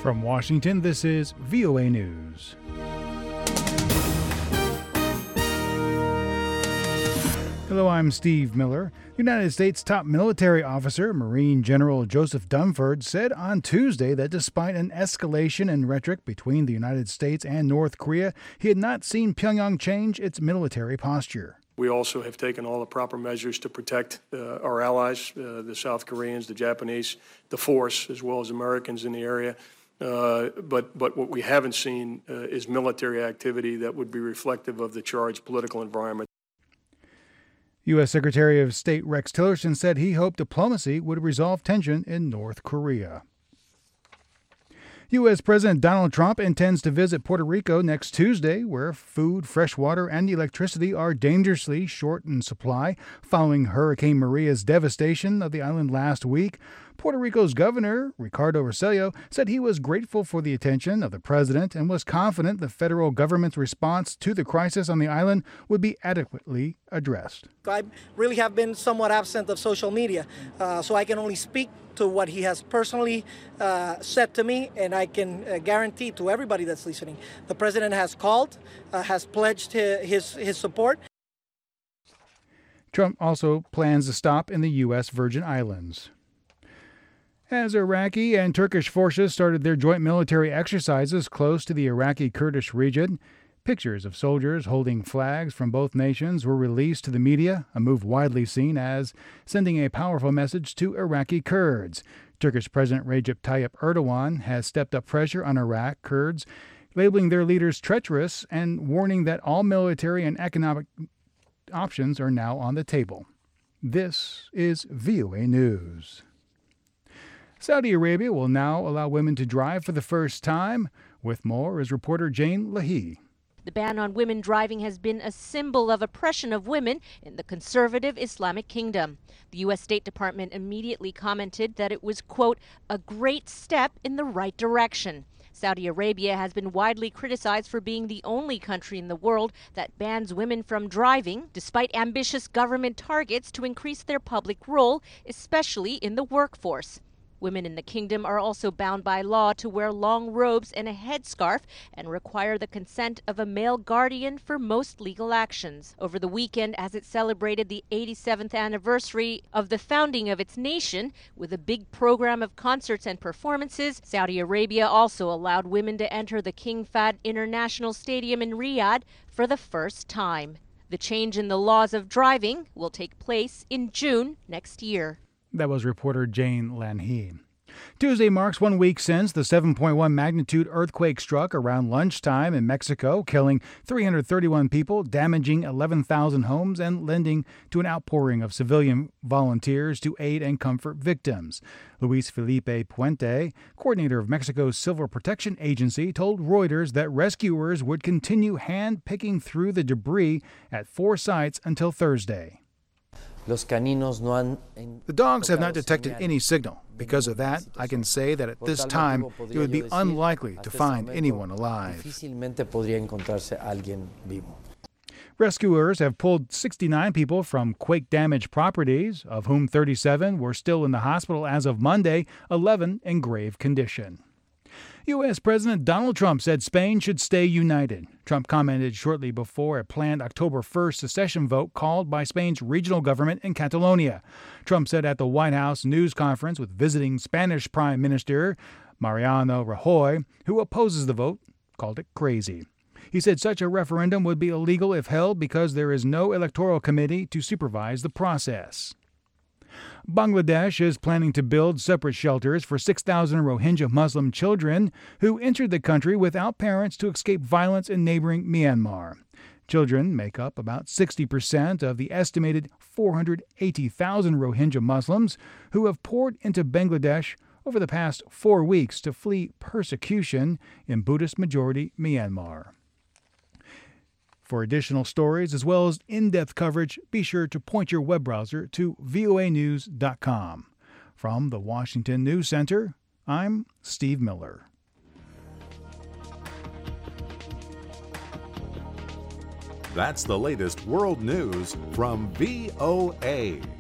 From Washington, this is VOA News. Hello, I'm Steve Miller. United States top military officer, Marine General Joseph Dunford, said on Tuesday that despite an escalation in rhetoric between the United States and North Korea, he had not seen Pyongyang change its military posture. We also have taken all the proper measures to protect our allies, the South Koreans, the Japanese, the force, as well as Americans in the area. But what we haven't seen is military activity that would be reflective of the charged political environment. U.S. Secretary of State Rex Tillerson said he hoped diplomacy would resolve tension in North Korea. U.S. President Donald Trump intends to visit Puerto Rico next Tuesday, where food, fresh water, and electricity are dangerously short in supply following Hurricane Maria's devastation of the island last week. Puerto Rico's governor, Ricardo Rossello, said he was grateful for the attention of the president and was confident the federal government's response to the crisis on the island would be adequately addressed. I really have been somewhat absent of social media, so I can only speak to what he has personally said to me, and I can guarantee to everybody that's listening, the president has called, has pledged his support. Trump also plans to stop in the U.S. Virgin Islands. As Iraqi and Turkish forces started their joint military exercises close to the Iraqi Kurdish region, pictures of soldiers holding flags from both nations were released to the media, a move widely seen as sending a powerful message to Iraqi Kurds. Turkish President Recep Tayyip Erdogan has stepped up pressure on Iraq Kurds, labeling their leaders treacherous and warning that all military and economic options are now on the table. This is VOA News. Saudi Arabia will now allow women to drive for the first time. With more is reporter Jane Lahey. The ban on women driving has been a symbol of oppression of women in the conservative Islamic kingdom. The U.S. State Department immediately commented that it was, quote, a great step in the right direction. Saudi Arabia has been widely criticized for being the only country in the world that bans women from driving, despite ambitious government targets to increase their public role, especially in the workforce. Women in the kingdom are also bound by law to wear long robes and a headscarf and require the consent of a male guardian for most legal actions. Over the weekend, as it celebrated the 87th anniversary of the founding of its nation, with a big program of concerts and performances, Saudi Arabia also allowed women to enter the King Fahd International Stadium in Riyadh for the first time. The change in the laws of driving will take place in June next year. That was reporter Jane Lahey. Tuesday marks 1 week since the 7.1 magnitude earthquake struck around lunchtime in Mexico, killing 331 people, damaging 11,000 homes, and lending to an outpouring of civilian volunteers to aid and comfort victims. Luis Felipe Puente, coordinator of Mexico's Civil Protection Agency, told Reuters that rescuers would continue hand-picking through the debris at 4 sites until Thursday. The dogs have not detected any signal. Because of that, I can say that at this time, it would be unlikely to find anyone alive. Rescuers have pulled 69 people from quake-damaged properties, of whom 37 were still in the hospital as of Monday, 11 in grave condition. U.S. President Donald Trump said Spain should stay united. Trump commented shortly before a planned October 1st secession vote called by Spain's regional government in Catalonia. Trump said at the White House news conference with visiting Spanish Prime Minister Mariano Rajoy, who opposes the vote, called it crazy. He said such a referendum would be illegal if held because there is no electoral committee to supervise the process. Bangladesh is planning to build separate shelters for 6,000 Rohingya Muslim children who entered the country without parents to escape violence in neighboring Myanmar. Children make up about 60% of the estimated 480,000 Rohingya Muslims who have poured into Bangladesh over the past 4 weeks to flee persecution in Buddhist-majority Myanmar. For additional stories as well as in-depth coverage, be sure to point your web browser to voanews.com. From the Washington News Center, I'm Steve Miller. That's the latest world news from VOA.